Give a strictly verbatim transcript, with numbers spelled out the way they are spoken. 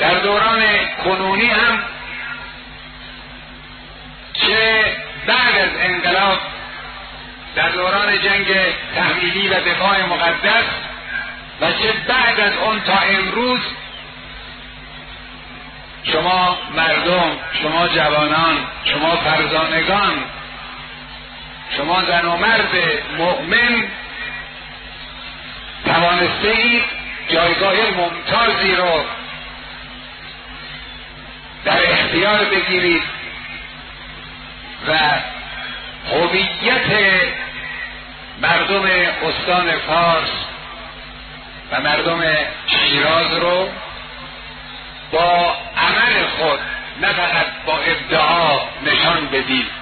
در دوران کنونی هم چه بعد از انقلاب در دوران جنگ تحمیلی و دفاع مقدس و چه بعد از اون تا امروز، شما مردم، شما جوانان، شما فرزانگان، شما زن و مرد مؤمن توانسته اید جایگاه ممتازی رو در اختیار بگیرید و هویت مردم استان فارس و مردم شیراز رو با عمل خود، نه فقط با ادعا، نشان بدید.